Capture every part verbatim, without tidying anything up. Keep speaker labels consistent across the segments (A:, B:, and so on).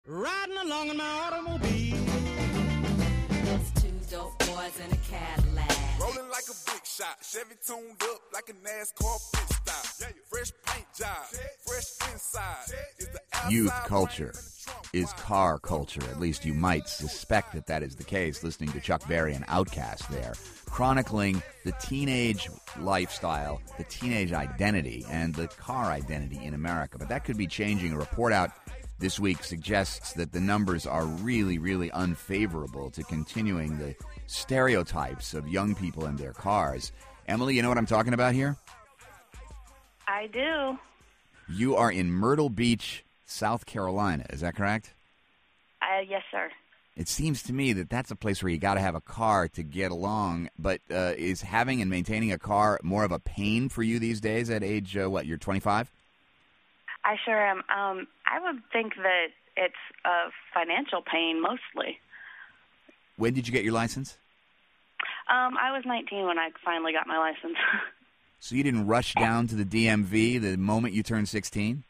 A: Riding along in my automobile.
B: It's two dope boys in a Cadillac.
C: Rolling like a big shot. Chevy tuned up like a NASCAR pit stop. Fresh paint job. Fresh inside. Is the outside
D: Youth culture is car culture. At least you might suspect that that is the case, listening to Chuck Berry and Outkast there, chronicling the teenage lifestyle, the teenage identity, and the car identity in America. But that could be changing. A report out this week suggests that the numbers are really, really unfavorable to continuing the stereotypes of young people in their cars. Emily, you know what I'm talking about here?
E: I do.
D: You are in Myrtle Beach, South Carolina. Is that correct?
E: Uh, yes, sir.
D: It seems to me that that's a place where you got to have a car to get along. But uh, is having and maintaining a car more of a pain for you these days at age, uh, what, you're twenty-five?
E: I sure am. Um, I would think that it's a financial pain mostly.
D: When did you get your license?
E: Um, I was nineteen when I finally got my license.
D: So you didn't rush down to the D M V the moment you turned sixteen?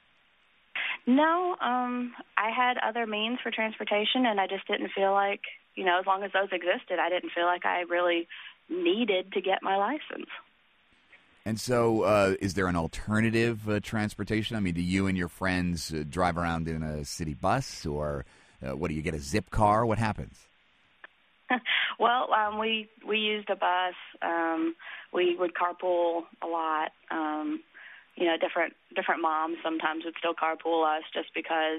E: No, um, I had other means for transportation, and I just didn't feel like, you know, as long as those existed, I didn't feel like I really needed to get my license.
D: And so uh, is there an alternative uh, transportation? I mean, do you and your friends uh, drive around in a city bus, or uh, what, do you get a zip car? What happens?
E: Well, um, we we used a bus. Um, we would carpool a lot. Um, you know, different different moms sometimes would still carpool us just because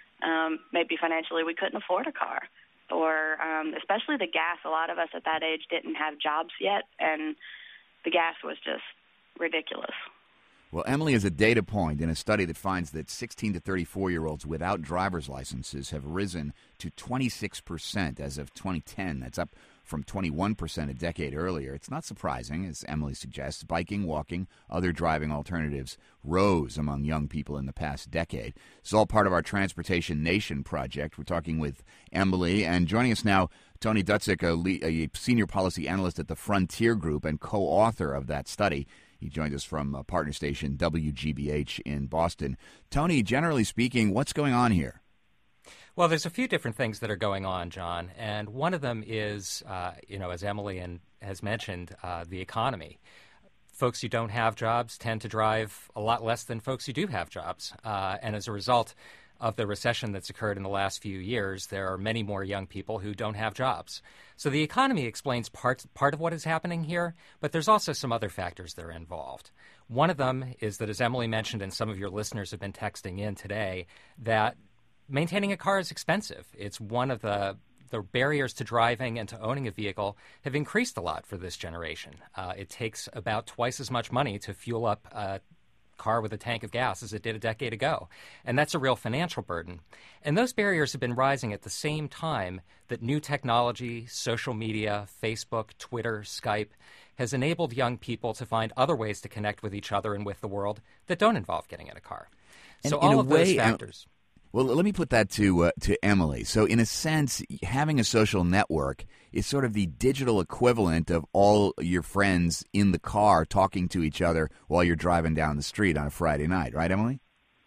E: um, maybe financially we couldn't afford a car, or um, especially the gas. A lot of us at that age didn't have jobs yet, and the gas was just ridiculous.
D: Well, Emily is a data point in a study that finds that sixteen to thirty-four-year-olds without driver's licenses have risen to twenty-six percent as of twenty ten. That's up from twenty-one percent a decade earlier. It's not surprising, as Emily suggests. Biking, walking, other driving alternatives rose among young people in the past decade. It's all part of our Transportation Nation project. We're talking with Emily, and joining us now, Tony Dutzik, a, le- a senior policy analyst at the Frontier Group and co-author of that study. He joined us from uh, partner station W G B H in Boston. Tony, generally speaking, what's going on here?
F: Well, there's a few different things that are going on, John, and one of them is, uh, you know, as Emily and has mentioned, uh, the economy. Folks who don't have jobs tend to drive a lot less than folks who do have jobs, uh, and as a result of the recession that's occurred in the last few years, there are many more young people who don't have jobs. So the economy explains part, part of what is happening here, but there's also some other factors that are involved. One of them is that, as Emily mentioned, and some of your listeners have been texting in today, that maintaining a car is expensive. It's one of the the barriers to driving and to owning a vehicle have increased a lot for this generation. Uh, it takes about twice as much money to fuel up a car with a tank of gas as it did a decade ago. And that's a real financial burden. And those barriers have been rising at the same time that new technology, social media, Facebook, Twitter, Skype, has enabled young people to find other ways to connect with each other and with the world that don't involve getting in a car.
D: And
F: so
D: in
F: all
D: a
F: of
D: way,
F: those factors.
D: Well, let me put that to uh, to Emily. So, in a sense, having a social network is sort of the digital equivalent of all your friends in the car talking to each other while you're driving down the street on a Friday night, right, Emily?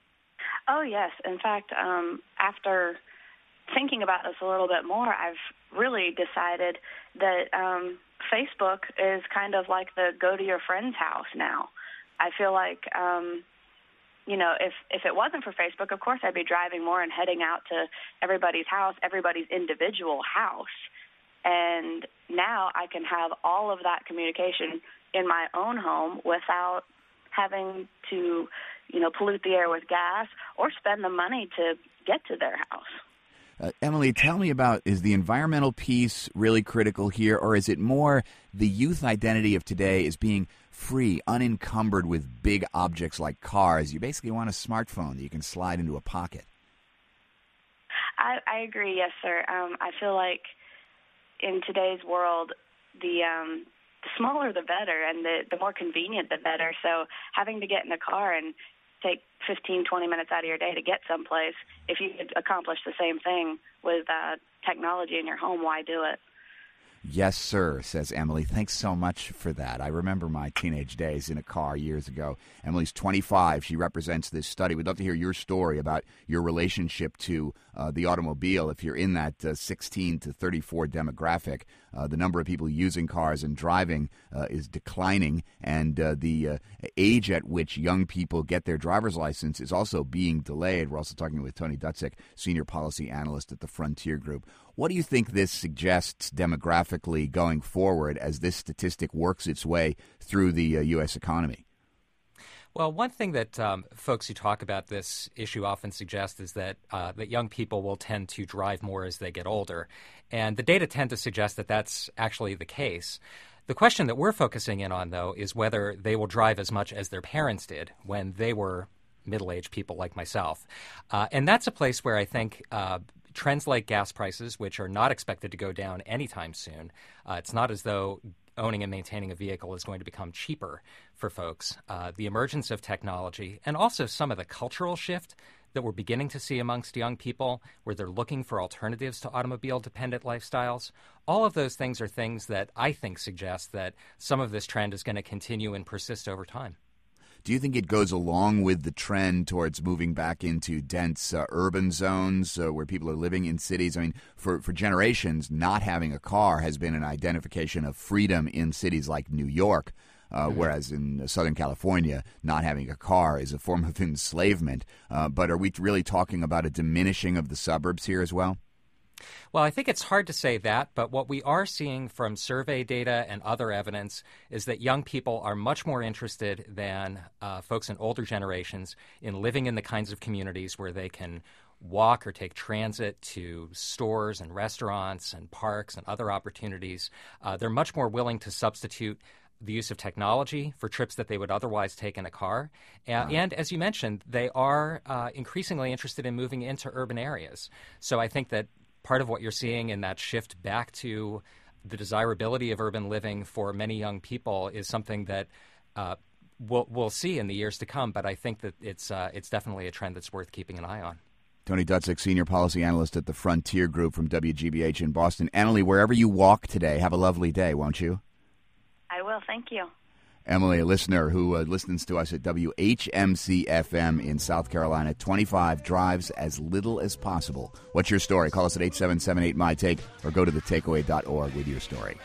E: Oh, yes. In fact, um, after thinking about this a little bit more, I've really decided that um, Facebook is kind of like the go to your friend's house now. I feel like um, you know, if, if it wasn't for Facebook, of course I'd be driving more and heading out to everybody's house, everybody's individual house. And now I can have all of that communication in my own home without having to, you know, pollute the air with gas or spend the money to get to their house.
D: Uh, Emily, tell me about, is the environmental piece really critical here, or is it more the youth identity of today is being free, unencumbered with big objects like cars? You basically want a smartphone that you can slide into a pocket.
E: I, I agree, yes, sir. Um, I feel like in today's world, the, um, the smaller the better, and the, the more convenient the better. So having to get in a car and take fifteen, twenty minutes out of your day to get someplace, if you could accomplish the same thing with uh, technology in your home, why do it?
D: Yes, sir, says Emily. Thanks so much for that. I remember my teenage days in a car years ago. Emily's twenty-five. She represents this study. We'd love to hear your story about your relationship to uh, the automobile. If you're in that uh, sixteen to thirty-four demographic, uh, the number of people using cars and driving uh, is declining, and uh, the uh, age at which young people get their driver's license is also being delayed. We're also talking with Tony Dutzik, Senior Policy Analyst at the Frontier Group. What do you think this suggests demographically going forward as this statistic works its way through the uh, U S economy?
F: Well, one thing that um, folks who talk about this issue often suggest is that uh, that young people will tend to drive more as they get older. And the data tend to suggest that that's actually the case. The question that we're focusing in on, though, is whether they will drive as much as their parents did when they were middle-aged people like myself. Uh, and that's a place where I think uh, trends like gas prices, which are not expected to go down anytime soon, uh, it's not as though owning and maintaining a vehicle is going to become cheaper for folks. Uh, the emergence of technology and also some of the cultural shift that we're beginning to see amongst young people where they're looking for alternatives to automobile-dependent lifestyles, all of those things are things that I think suggest that some of this trend is going to continue and persist over time.
D: Do you think it goes along with the trend towards moving back into dense uh, urban zones uh, where people are living in cities? I mean, for, for generations, not having a car has been an identification of freedom in cities like New York, uh, mm-hmm. whereas in Southern California, not having a car is a form of enslavement. Uh, but are we really talking about a diminishing of the suburbs here as well?
F: Well, I think it's hard to say that, but what we are seeing from survey data and other evidence is that young people are much more interested than uh, folks in older generations in living in the kinds of communities where they can walk or take transit to stores and restaurants and parks and other opportunities. Uh, they're much more willing to substitute the use of technology for trips that they would otherwise take in a car. And, wow. and as you mentioned, they are uh, increasingly interested in moving into urban areas. So I think that part of what you're seeing in that shift back to the desirability of urban living for many young people is something that uh, we'll, we'll see in the years to come. But I think that it's uh, it's definitely a trend that's worth keeping an eye on.
D: Tony Dutzik, Senior Policy Analyst at the Frontier Group from W G B H in Boston. Emily, wherever you walk today, have a lovely day, won't you?
E: I will. Thank you.
D: Emily, a listener who uh, listens to us at W H M C F M in South Carolina, twenty-five, drives as little as possible. What's your story? Call us at eight seven seven eight, M Y Take or go to the takeaway dot org with your story.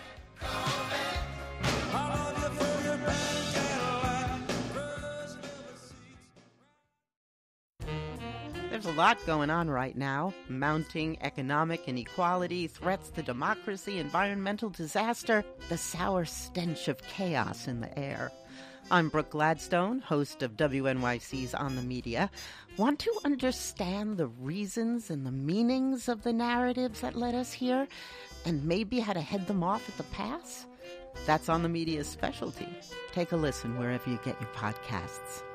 G: There's a lot going on right now. Mounting economic inequality, threats to democracy, environmental disaster, the sour stench of chaos in the air. I'm Brooke Gladstone, host of W N Y C's On the Media. Want to understand the reasons and the meanings of the narratives that led us here, and maybe how to head them off at the pass? That's On the Media's specialty. Take a listen wherever you get your podcasts.